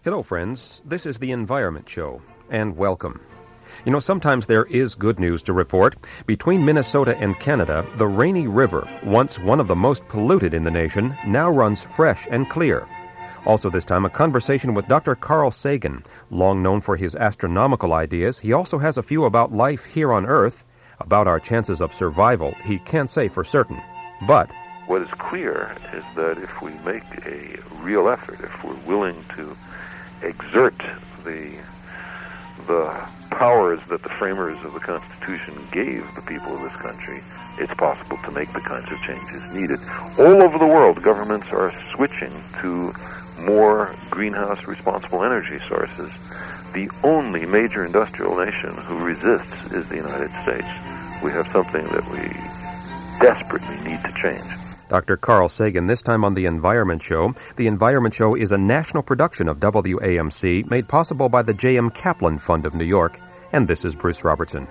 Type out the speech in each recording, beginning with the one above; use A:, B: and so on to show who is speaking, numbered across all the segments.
A: Hello, friends. This is the Environment Show, and welcome. You know, sometimes there is good news to report. Between Minnesota and Canada, the Rainy River, once one of the most polluted in the nation, now runs fresh and clear. Also this time, a conversation with Dr. Carl Sagan. Long known for his astronomical ideas, he also has a few about life here on Earth. About our chances of survival, he can't say for certain. But
B: what is clear is that if we make a real effort, if we're willing to exert the powers that the framers of the Constitution gave the people of this country, it's possible to make the kinds of changes needed. All over the world, governments are switching to more greenhouse responsible energy sources. The only major industrial nation who resists is the United States. We have something that we desperately need to change.
A: Dr. Carl Sagan, this time on The Environment Show. The Environment Show is a national production of WAMC, made possible by the J.M. Kaplan Fund of New York. And this is Bruce Robertson.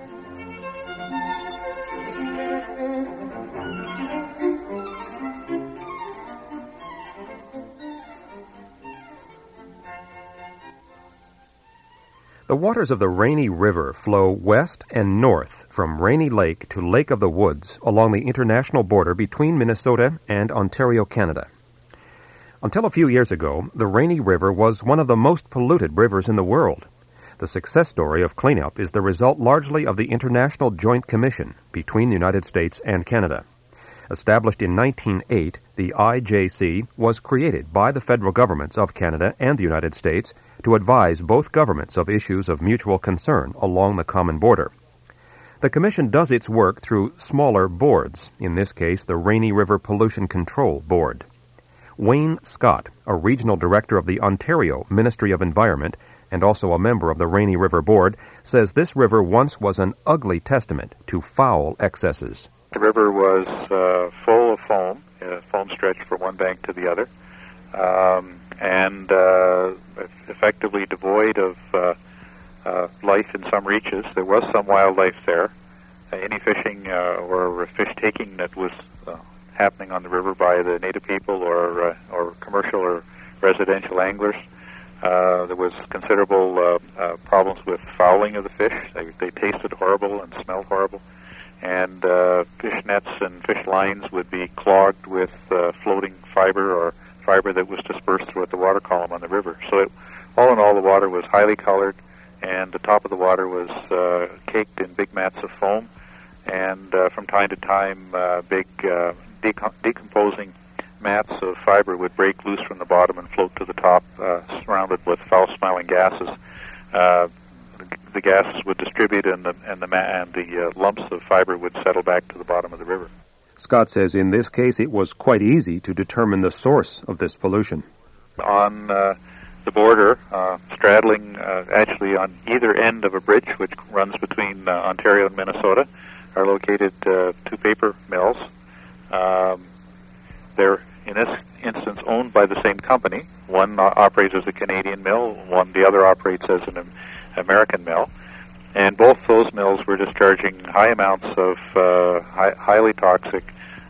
A: The waters of the Rainy River flow west and north from Rainy Lake to Lake of the Woods along the international border between Minnesota and Ontario, Canada. Until a few years ago, the Rainy River was one of the most polluted rivers in the world. The success story of cleanup is the result largely of the International Joint Commission between the United States and Canada. Established in 1908, the IJC was created by the federal governments of Canada and the United States to advise both governments of issues of mutual concern along the common border. The Commission does its work through smaller boards, in this case the Rainy River Pollution Control Board. Wayne Scott, a regional director of the Ontario Ministry of Environment and also a member of the Rainy River Board, says this river once was an ugly testament to foul excesses.
C: The river was full of foam. Foam stretched from one bank to the other, and effectively devoid of life in some reaches. There was some wildlife there. Any fishing or fish taking that was happening on the river by the native people or commercial or residential anglers. There was considerable problems with fouling of the fish. They tasted horrible and smelled horrible. And fish nets and fish lines would be clogged with floating fiber or fiber that was dispersed throughout the water column on the river. So all in all, the water was highly colored, and the top of the water was caked in big mats of foam, and from time to time, big decomposing mats of fiber would break loose from the bottom and float to the top, surrounded with foul-smelling gases. The gases would distribute, and the lumps of fiber would settle back to the bottom of the river.
A: Scott says in this case it was quite easy to determine the source of this pollution.
C: On the border, straddling actually on either end of a bridge which runs between Ontario and Minnesota, are located two paper mills. They're, in this instance, owned by the same company. One operates as a Canadian mill, the other operates as an American mill, and both those mills were discharging high amounts of highly toxic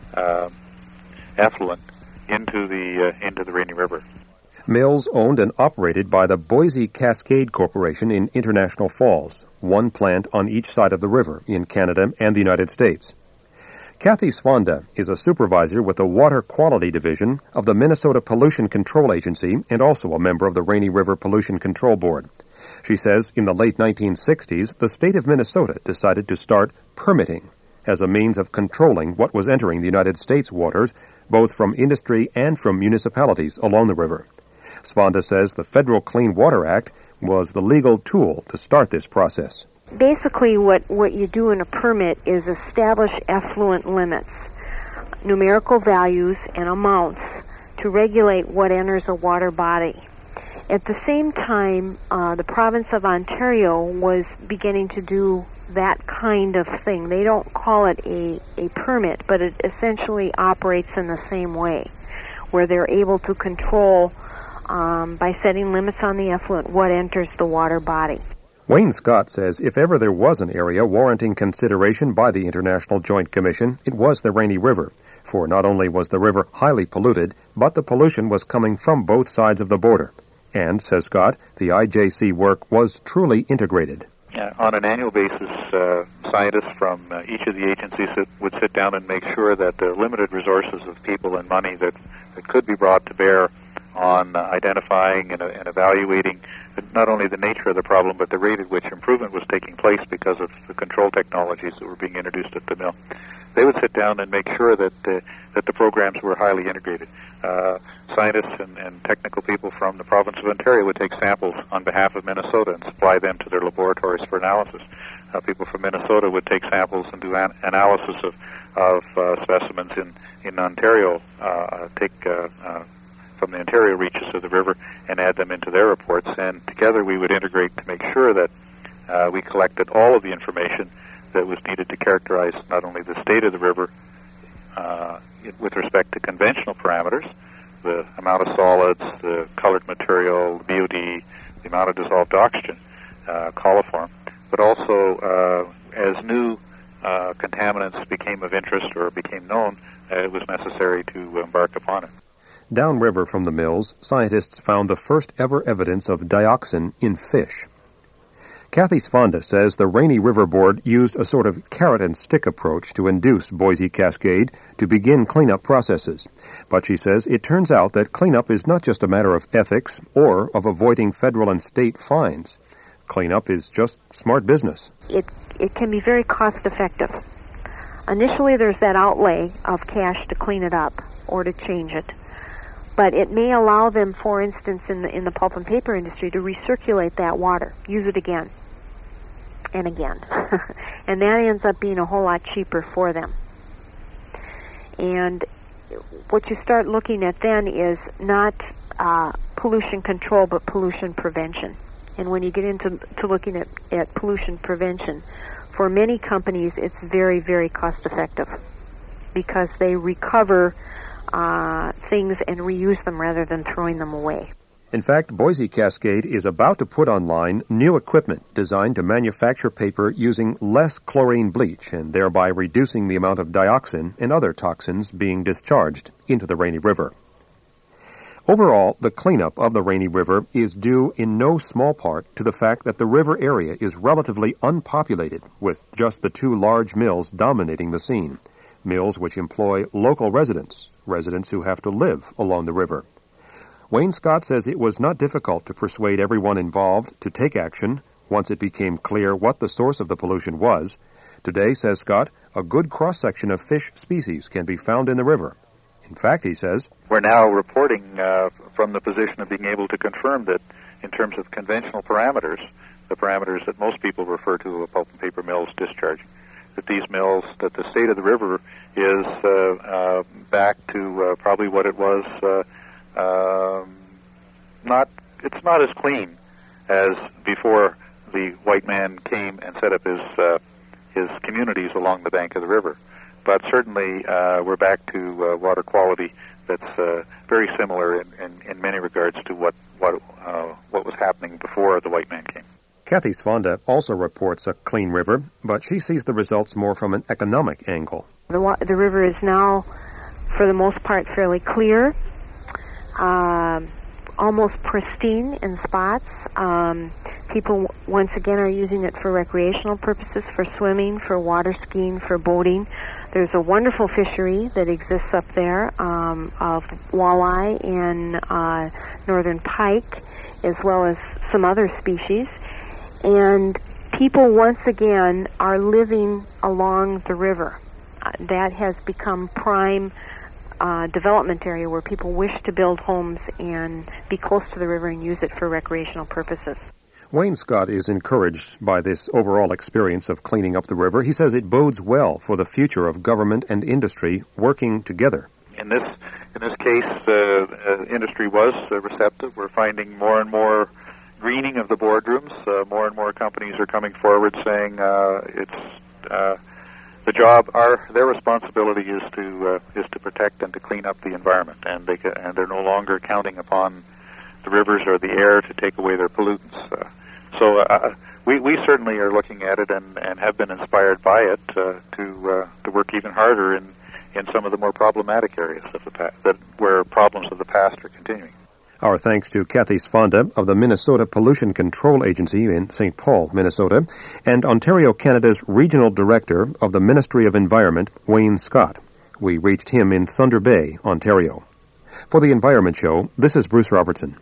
C: effluent into the Rainy River.
A: Mills owned and operated by the Boise Cascade Corporation in International Falls, one plant on each side of the river in Canada and the United States. Kathy Svanda is a supervisor with the Water Quality Division of the Minnesota Pollution Control Agency and also a member of the Rainy River Pollution Control Board. She says in the late 1960s, the state of Minnesota decided to start permitting as a means of controlling what was entering the United States waters, both from industry and from municipalities along the river. Svanda says the Federal Clean Water Act was the legal tool to start this process.
D: Basically, what you do in a permit is establish effluent limits, numerical values and amounts to regulate what enters a water body. At the same time, the province of Ontario was beginning to do that kind of thing. They don't call it a permit, but it essentially operates in the same way, where they're able to control, by setting limits on the effluent, what enters the water body.
A: Wayne Scott says if ever there was an area warranting consideration by the International Joint Commission, it was the Rainy River, for not only was the river highly polluted, but the pollution was coming from both sides of the border. And, says Scott, the IJC work was truly integrated.
C: On an annual basis, scientists from each of the agencies would sit down and make sure that the limited resources of people and money that could be brought to bear on identifying and evaluating not only the nature of the problem, but the rate at which improvement was taking place because of the control technologies that were being introduced at the mill. They would sit down and make sure that the programs were highly integrated. Scientists and technical people from the province of Ontario would take samples on behalf of Minnesota and supply them to their laboratories for analysis. People from Minnesota would take samples and do analysis of specimens in Ontario, from the Ontario reaches of the river and add them into their reports. And together we would integrate to make sure that we collected all of the information that was needed to characterize not only the state of the river with respect to conventional parameters, the amount of solids, the colored material, the BOD, the amount of dissolved oxygen, coliform, but also as new contaminants became of interest or became known, it was necessary to embark upon it.
A: Downriver from the mills, scientists found the first ever evidence of dioxin in fish. Kathy Sfonda says the Rainy River Board used a sort of carrot-and-stick approach to induce Boise Cascade to begin cleanup processes. But she says it turns out that cleanup is not just a matter of ethics or of avoiding federal and state fines. Cleanup is just smart business.
D: It can be very cost-effective. Initially, there's that outlay of cash to clean it up or to change it. But it may allow them, for instance, in the pulp and paper industry, to recirculate that water, use it again and again. And that ends up being a whole lot cheaper for them. And what you start looking at then is not pollution control, but pollution prevention. And when you get into looking at pollution prevention, for many companies, it's very, very cost effective because they recover things and reuse them rather than throwing them away.
A: In fact, Boise Cascade is about to put online new equipment designed to manufacture paper using less chlorine bleach and thereby reducing the amount of dioxin and other toxins being discharged into the Rainy River. Overall, the cleanup of the Rainy River is due in no small part to the fact that the river area is relatively unpopulated, with just the two large mills dominating the scene, mills which employ local residents who have to live along the river. Wayne Scott says it was not difficult to persuade everyone involved to take action once it became clear what the source of the pollution was. Today, says Scott, a good cross-section of fish species can be found in the river. In fact, he says,
C: we're now reporting from the position of being able to confirm that in terms of conventional parameters, the parameters that most people refer to a pulp and paper mill's discharging, that these mills, that the state of the river is back to probably what it was. It's not as clean as before the white man came and set up his communities along the bank of the river. But certainly we're back to water quality that's very similar in many regards to what was happening before the white man came.
A: Kathy Sfonda also reports a clean river, but she sees the results more from an economic angle.
D: The river is now, for the most part, fairly clear, almost pristine in spots. People, once again, are using it for recreational purposes, for swimming, for water skiing, for boating. There's a wonderful fishery that exists up there of walleye and northern pike, as well as some other species. And people, once again, are living along the river. That has become prime development area where people wish to build homes and be close to the river and use it for recreational purposes.
A: Wayne Scott is encouraged by this overall experience of cleaning up the river. He says it bodes well for the future of government and industry working together.
C: In this case, industry was receptive. We're finding more and more greening of the boardrooms. More and more companies are coming forward saying it's the job. Their responsibility is to protect and to clean up the environment, and they're no longer counting upon the rivers or the air to take away their pollutants. So we certainly are looking at it and have been inspired by it to work even harder in some of the more problematic areas of the past, where problems of the past are continuing.
A: Our thanks to Kathy Sponda of the Minnesota Pollution Control Agency in St. Paul, Minnesota, and Ontario, Canada's Regional Director of the Ministry of Environment, Wayne Scott. We reached him in Thunder Bay, Ontario. For the Environment Show, this is Bruce Robertson.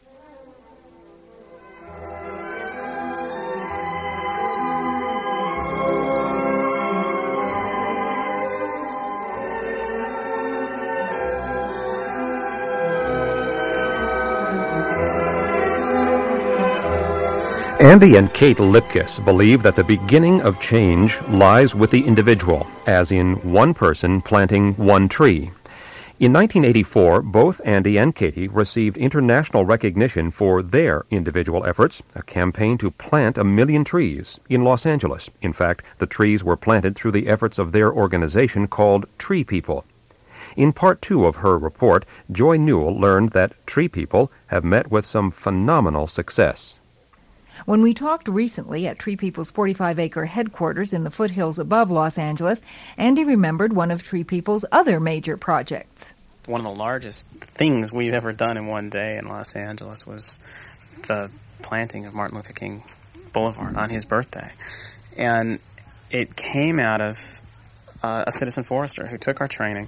A: Andy and Kate Lipkiss believe that the beginning of change lies with the individual, as in one person planting one tree. In 1984, both Andy and Katie received international recognition for their individual efforts, a campaign to plant 1 million trees in Los Angeles. In fact, the trees were planted through the efforts of their organization called Tree People. In Part 2 of her report, Joy Newell learned that Tree People have met with some phenomenal success.
E: When we talked recently at Tree People's 45-acre headquarters in the foothills above Los Angeles, Andy remembered one of Tree People's other major projects.
F: One of the largest things we've ever done in one day in Los Angeles was the planting of Martin Luther King Boulevard on his birthday. And it came out of a citizen forester who took our training,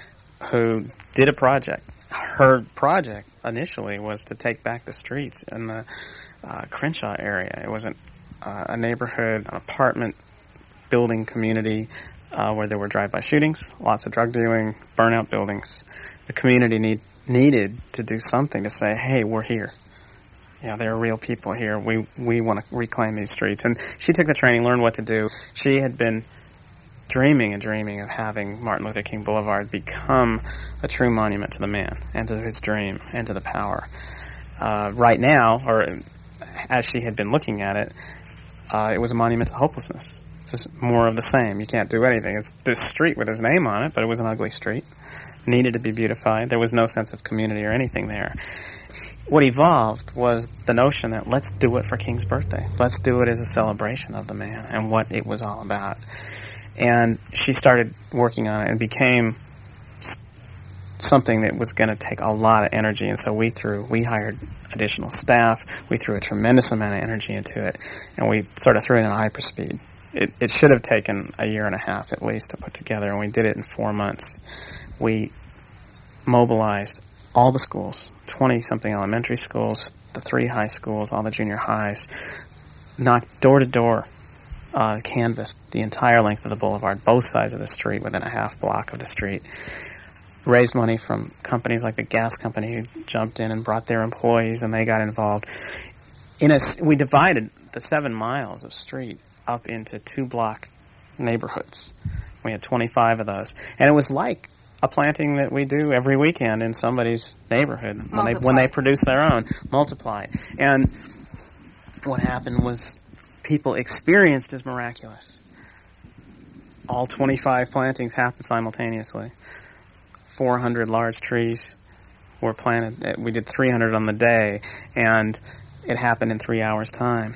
F: who did a project. Her project initially was to take back the streets in the Crenshaw area. It was a neighborhood, an apartment building community where there were drive-by shootings, lots of drug dealing, burnout buildings. The community needed to do something to say, hey, we're here. You know, there are real people here. We want to reclaim these streets. And she took the training, learned what to do. She had been dreaming of having Martin Luther King Boulevard become a true monument to the man and to his dream and to the power. Right now, or as she had been looking at it, it was a monument to hopelessness. Just more of the same. You can't do anything. It's this street with his name on it, but it was an ugly street. Needed to be beautified. There was no sense of community or anything there. What evolved was the notion that let's do it for King's birthday. Let's do it as a celebration of the man and what it was all about. And she started working on it and became something that was going to take a lot of energy. And so we hired additional staff. We threw a tremendous amount of energy into it, and we sort of threw it in hyperspeed. It should have taken 1.5 years at least to put together, and we did it in 4 months. We mobilized all the schools, 20-something elementary schools, the 3 high schools, all the junior highs, knocked door to door, canvassed the entire length of the boulevard, both sides of the street, within a half block of the street. Raised money from companies like the gas company who jumped in and brought their employees, and they got involved. We divided the 7 miles of street up into 2-block neighborhoods. We had 25 of those. And it was like a planting that we do every weekend in somebody's neighborhood when they produce their own, multiplied. And what happened was people experienced as miraculous. All 25 plantings happened simultaneously. 400 large trees were planted. We did 300 on the day, and it happened in 3 hours' time.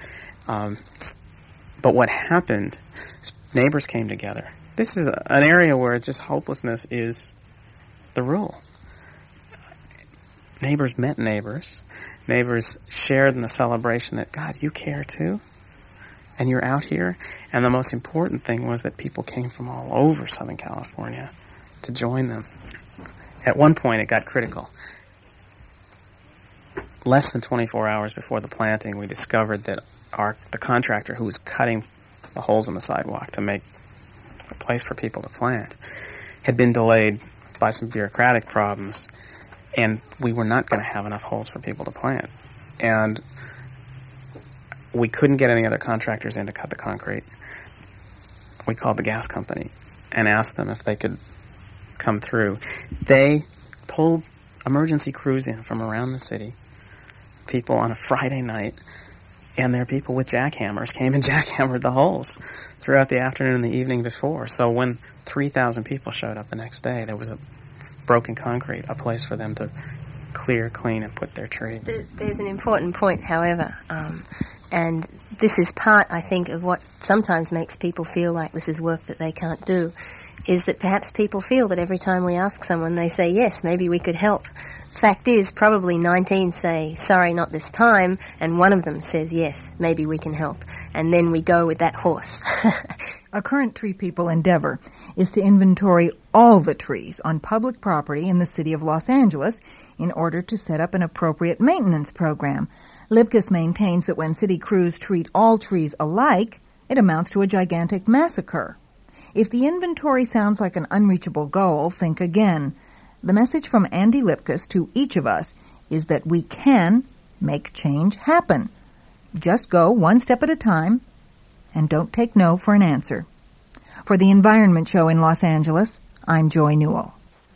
F: But what happened is neighbors came together. This is an area where just hopelessness is the rule. Neighbors met neighbors. Neighbors shared in the celebration that, God, you care too? And you're out here? And the most important thing was that people came from all over Southern California to join them. At one point, it got critical. Less than 24 hours before the planting, we discovered that the contractor who was cutting the holes in the sidewalk to make a place for people to plant had been delayed by some bureaucratic problems, and we were not going to have enough holes for people to plant. And we couldn't get any other contractors in to cut the concrete. We called the gas company and asked them if they could come through. They pulled emergency crews in from around the city, people on a Friday night, and their people with jackhammers came and jackhammered the holes throughout the afternoon and the evening before. So when 3,000 people showed up the next day, there was a broken concrete, a place for them to clear, clean, and put their tree.
G: There's an important point, however, and this is part, I think, of what sometimes makes people feel like this is work that they can't do, is that perhaps people feel that every time we ask someone, they say, yes, maybe we could help. Fact is, probably 19 say, sorry, not this time, and one of them says, yes, maybe we can help. And then we go with that horse.
E: A current Tree People endeavor is to inventory all the trees on public property in the city of Los Angeles in order to set up an appropriate maintenance program. Lipkiss maintains that when city crews treat all trees alike, it amounts to a gigantic massacre. If the inventory sounds like an unreachable goal, think again. The message from Andy Lipkiss to each of us is that we can make change happen. Just go one step at a time and don't take no for an answer. For the Environment Show in Los Angeles, I'm Joy Newell.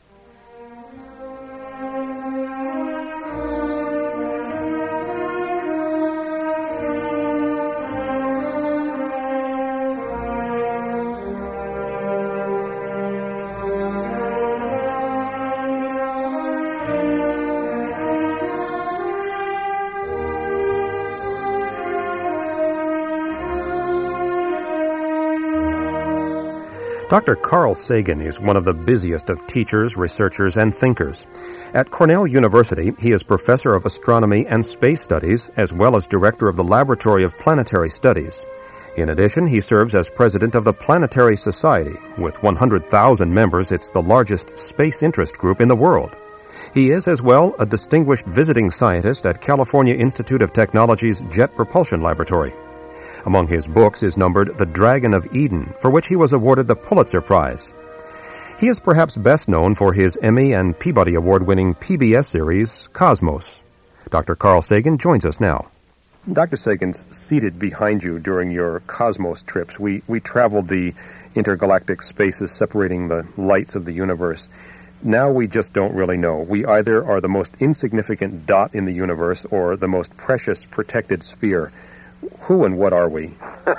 A: Dr. Carl Sagan is one of the busiest of teachers, researchers, and thinkers. At Cornell University, he is professor of astronomy and space studies, as well as director of the Laboratory of Planetary Studies. In addition, he serves as president of the Planetary Society. With 100,000 members, it's the largest space interest group in the world. He is, as well, a distinguished visiting scientist at California Institute of Technology's Jet Propulsion Laboratory. Among his books is numbered The Dragon of Eden, for which he was awarded the Pulitzer Prize. He is perhaps best known for his Emmy and Peabody Award-winning PBS series, Cosmos. Dr. Carl Sagan joins us now. Dr. Sagan's seated behind you during your Cosmos trips. We traveled the intergalactic spaces separating the lights of the universe. Now we just don't really know. We either are the most insignificant dot in the universe or the most precious protected sphere. Who and what are we?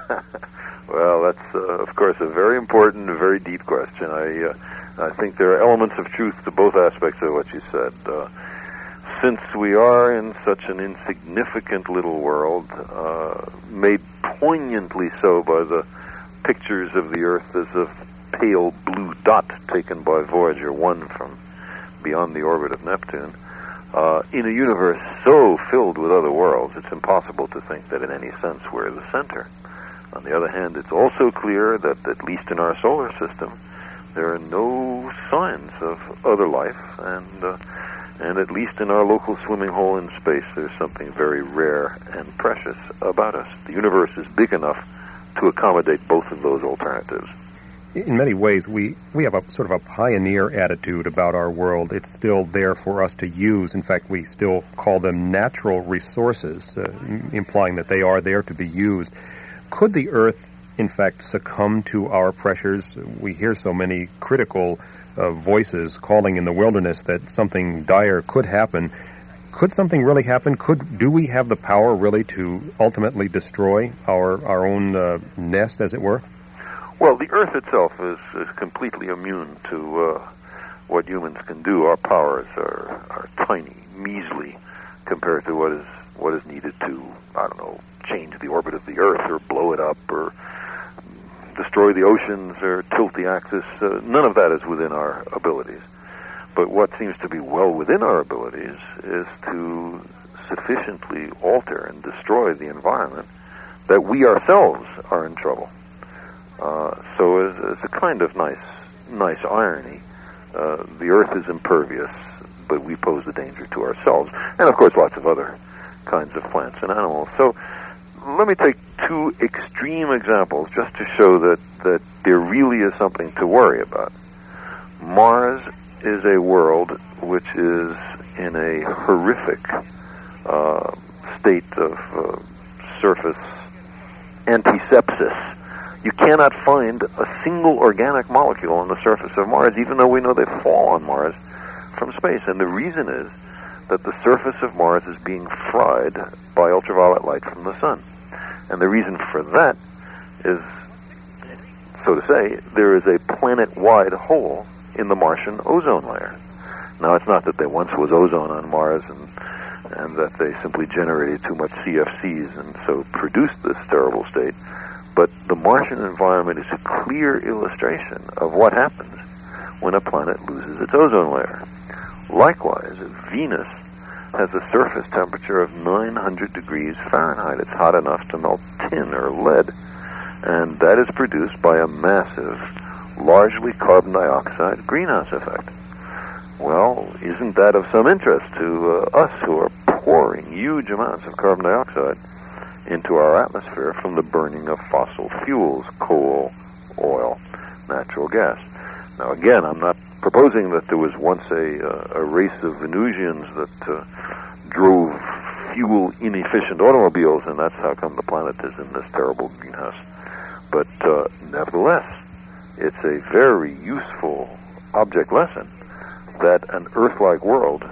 B: Well, that's, of course, a very important, very deep question. I think there are elements of truth to both aspects of what you said. Since we are in such an insignificant little world, made poignantly so by the pictures of the Earth as a pale blue dot taken by Voyager 1 from beyond the orbit of Neptune, in a universe so filled with other worlds, it's impossible to think that in any sense we're the center. On the other hand, it's also clear that, at least in our solar system, there are no signs of other life, and at least in our local swimming hole in space, there's something very rare and precious about us. The universe is big enough to accommodate both of those alternatives.
A: In many ways, we have a sort of a pioneer attitude about our world. It's still there for us to use. In fact, we still call them natural resources, implying that they are there to be used. Could the Earth, in fact, succumb to our pressures? We hear so many critical voices calling in the wilderness that something dire could happen. Could something really happen? Do we have the power really to ultimately destroy our own nest, as it were?
B: Well, the Earth itself is completely immune to what humans can do. Our powers are tiny, measly, compared to what is needed to, I don't know, change the orbit of the Earth or blow it up or destroy the oceans or tilt the axis. None of that is within our abilities. But what seems to be well within our abilities is to sufficiently alter and destroy the environment that we ourselves are in trouble. So as a kind of nice irony, the Earth is impervious, but we pose a danger to ourselves, and of course lots of other kinds of plants and animals. So let me take two extreme examples just to show that there really is something to worry about. Mars is a world which is in a horrific state of surface antisepsis. You cannot find a single organic molecule on the surface of Mars, even though we know they fall on Mars from space. And the reason is that the surface of Mars is being fried by ultraviolet light from the sun. And the reason for that is, so to say, there is a planet-wide hole in the Martian ozone layer. Now, it's not that there once was ozone on Mars and that they simply generated too much CFCs and so produced this terrible state. But the Martian environment is a clear illustration of what happens when a planet loses its ozone layer. Likewise, Venus has a surface temperature of 900 degrees Fahrenheit. It's hot enough to melt tin or lead. And that is produced by a massive, largely carbon dioxide greenhouse effect. Well, isn't that of some interest to us who are pouring huge amounts of carbon dioxide into our atmosphere from the burning of fossil fuels, coal, oil, natural gas? Now, again, I'm not proposing that there was once a race of Venusians that drove fuel-inefficient automobiles, and that's how come the planet is in this terrible greenhouse. But nevertheless, it's a very useful object lesson that an Earth-like world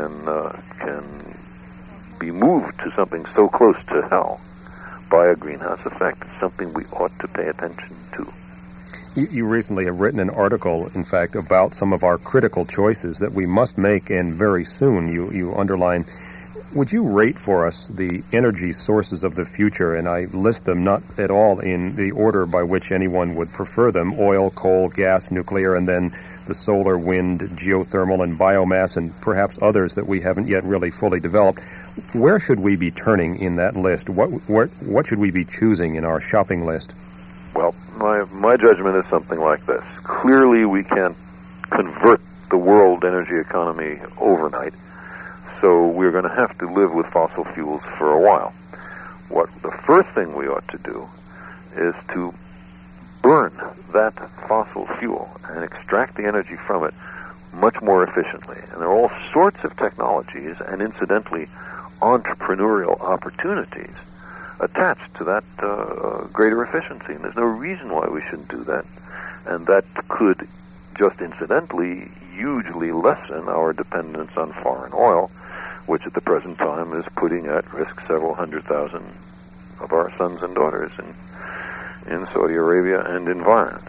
B: can be moved to something so close to hell by a greenhouse effect. It's something we ought to pay attention to.
A: You recently have written an article, in fact, about some of our critical choices that we must make, and very soon. You underline, would you rate for us the energy sources of the future? And I list them not at all in the order by which anyone would prefer them: oil, coal, gas, nuclear, and then the solar, wind, geothermal, and biomass, and perhaps others that we haven't yet really fully developed. Where should we be turning in that list? What should we be choosing in our shopping list?
B: Well, my judgment is something like this. Clearly, we can't convert the world energy economy overnight, so we're going to have to live with fossil fuels for a while. What the first thing we ought to do is to burn that fossil fuel and extract the energy from it much more efficiently. And there are all sorts of technologies and, incidentally, entrepreneurial opportunities attached to that greater efficiency. And there's no reason why we shouldn't do that. And that could, just incidentally, hugely lessen our dependence on foreign oil, which at the present time is putting at risk several 100,000 of our sons and daughters in Saudi Arabia and environs.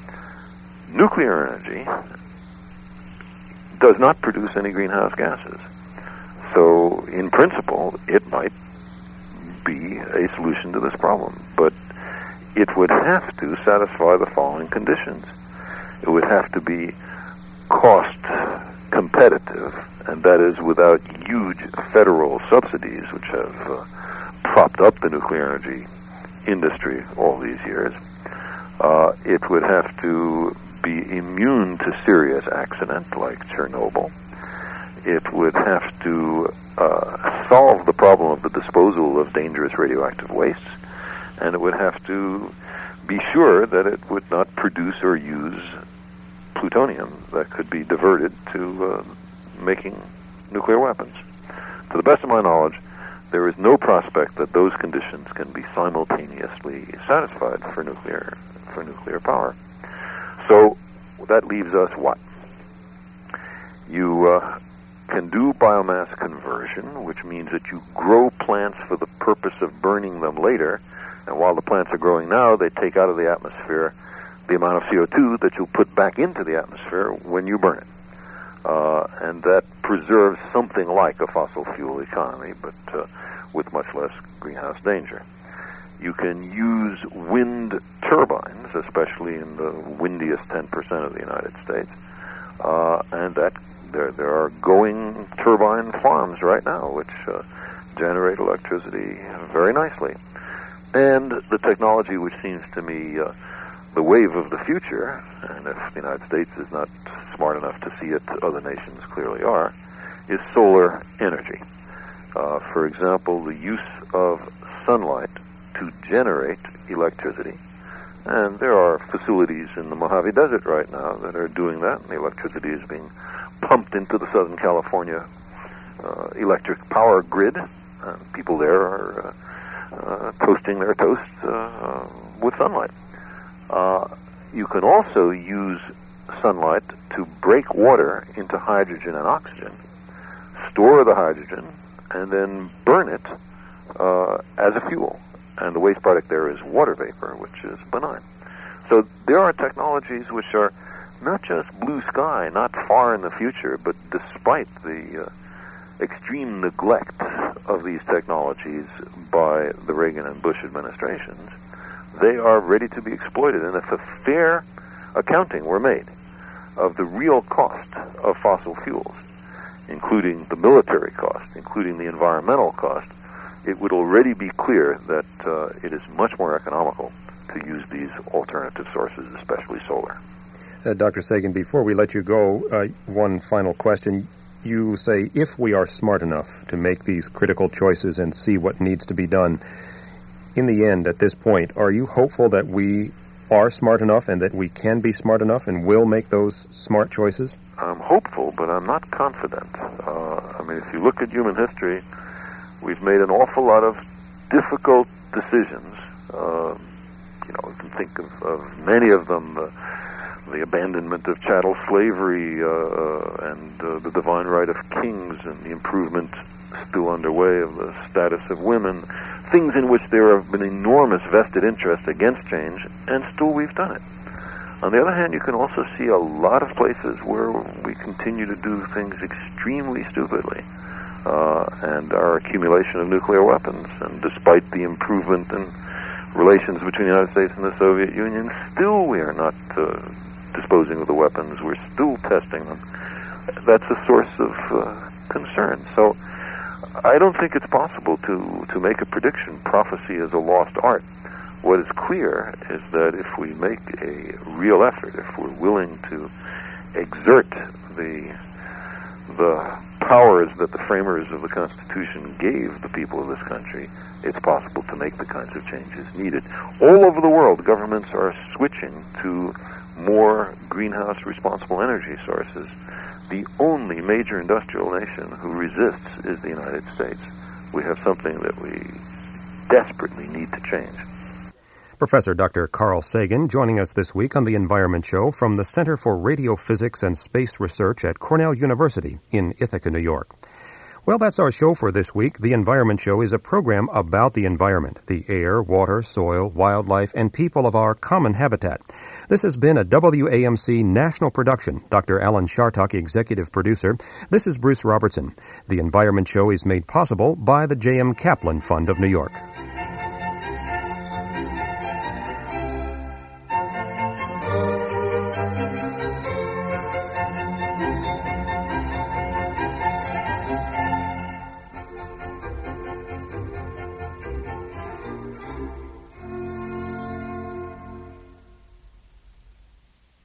B: Nuclear energy does not produce any greenhouse gases. So, in principle, it might be a solution to this problem. But it would have to satisfy the following conditions. It would have to be cost competitive, and that is without huge federal subsidies, which have propped up the nuclear energy industry all these years. It would have to be immune to serious accident like Chernobyl. It would have to solve the problem of the disposal of dangerous radioactive wastes, and it would have to be sure that it would not produce or use plutonium that could be diverted to making nuclear weapons. To the best of my knowledge, there is no prospect that those conditions can be simultaneously satisfied for nuclear power. So that leaves us what? You can do biomass conversion, which means that you grow plants for the purpose of burning them later, and while the plants are growing now, they take out of the atmosphere the amount of CO2 that you'll put back into the atmosphere when you burn it. And that preserves something like a fossil fuel economy, but with much less greenhouse danger. You can use wind turbines, especially in the windiest 10% of the United States, and that there are going turbine farms right now which generate electricity very nicely. And the technology which seems to me the wave of the future, and if the United States is not smart enough to see it, other nations clearly are, is solar energy. For example, the use of sunlight to generate electricity. And there are facilities in the Mojave Desert right now that are doing that, and the electricity is being pumped into the Southern California electric power grid. People there are toasting their toast with sunlight. You can also use sunlight to break water into hydrogen and oxygen, store the hydrogen, and then burn it as a fuel. And the waste product there is water vapor, which is benign. So there are technologies which are not just blue sky, not far in the future, but despite the extreme neglect of these technologies by the Reagan and Bush administrations, they are ready to be exploited. And if a fair accounting were made of the real cost of fossil fuels including the military cost, including the environmental cost, it would already be clear that it is much more economical to use these alternative sources, especially solar.
A: Dr. Sagan, before we let you go, one final question. You say if we are smart enough to make these critical choices and see what needs to be done, in the end, at this point, are you hopeful that we are smart enough and that we can be smart enough and will make those smart choices?
B: I'm hopeful, but I'm not confident. If you look at human history, we've made an awful lot of difficult decisions. You can think of many of them, the abandonment of chattel slavery and the divine right of kings and the improvement still underway of the status of women, things in which there have been enormous vested interest against change, and still we've done it. On the other hand, you can also see a lot of places where we continue to do things extremely stupidly. And our accumulation of nuclear weapons, and despite the improvement in relations between the United States and the Soviet Union, still we are not disposing of the weapons. We're still testing them. That's a source of concern. So I don't think it's possible to make a prediction. Prophecy is a lost art. What is clear is that if we make a real effort, if we're willing to exert the powers that the framers of the Constitution gave the people of this country, it's possible to make the kinds of changes needed. All over the world, governments are switching to more greenhouse responsible energy sources. The only major industrial nation who resists is the United States. We have something that we desperately need to change.
A: Professor Dr. Carl Sagan joining us this week on The Environment Show from the Center for Radiophysics and Space Research at Cornell University in Ithaca, New York. Well, that's our show for this week. The Environment Show is a program about the environment, the air, water, soil, wildlife, and people of our common habitat. This has been a WAMC national production. Dr. Alan Chartock, executive producer. This is Bruce Robertson. The Environment Show is made possible by the J.M. Kaplan Fund of New York.